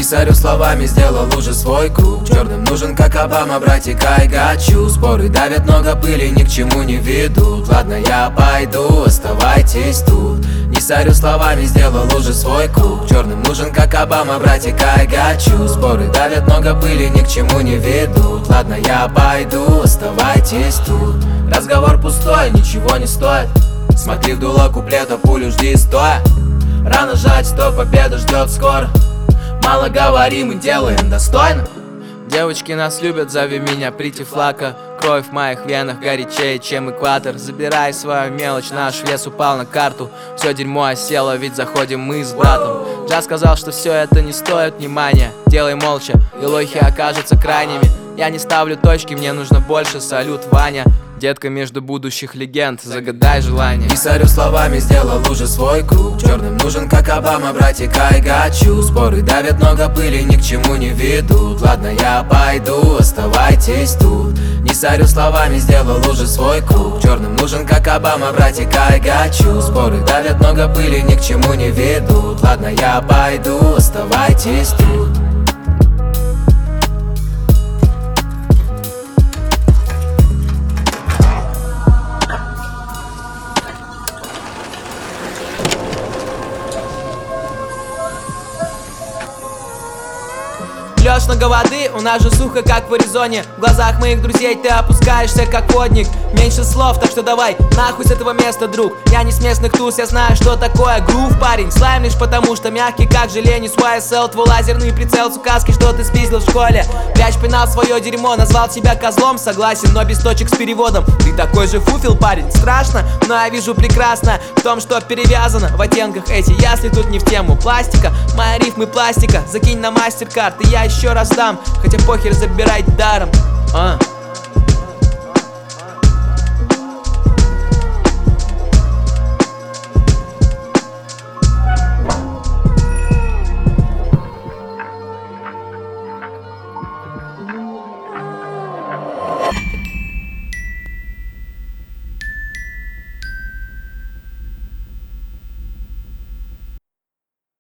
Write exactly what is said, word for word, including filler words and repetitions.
сорю словами, сделал уже свой круг. Черным нужен, как Обама, братик, I got you. Споры давят, много пыли, ни к чему не ведут. Ладно, я пойду, оставайтесь тут. Не сорю словами, сделал уже свой круг. Черным нужен, как Обама, братик, I got you. Споры давят, много пыли, ни к чему не ведут. Ладно, я пойду, оставайтесь тут. Разговор пустой, ничего не стоит. Смотри в дуло куплета, пулю жди стоя. Рано жать, что победа ждет скоро. Мало говорим и делаем достойно. Девочки нас любят, зови меня Прити Флака. Кровь в моих венах горячее, чем экватор. Забирай свою мелочь, наш вес упал на карту. Все дерьмо осело, ведь заходим мы с братом. Джаз сказал, что все это не стоит внимания. Делай молча, и лохи окажутся крайними. Я не ставлю точки, мне нужно больше, салют, Ваня. Детка между будущих легенд, загадай желание. Не сорю словами, сделал уже свой круг. Черным нужен, как Обама, братик, I got you. Споры давят, много пыли, ни к чему не ведут. Ладно, я пойду, оставайтесь тут. Не сорю словами, сделал уже свой круг. Черным нужен, как Обама, братик, I got you. Споры давят, много пыли, ни к чему не ведут. Ладно, я пойду, оставайтесь тут. Лёшь много воды, у нас же сухо, как в Аризоне. В глазах моих друзей ты опускаешься, как водник. Меньше слов, так что давай нахуй с этого места, друг. Я не с местных туз, я знаю, что такое грув, парень. Слайм лишь потому, что мягкий, как желень. С уай эс эл, твой лазерный прицел с указки, что ты спиздил в школе. Пляж пинал свое дерьмо, назвал себя козлом. Согласен, но без точек с переводом. Ты такой же фуфел, парень, страшно, но я вижу прекрасно в том, что перевязано в оттенках эти ясли. Тут не в тему пластика, мои рифмы пластика. Закинь на мастер-карт, и я еще раз дам, хотя похер, забирай даром. а.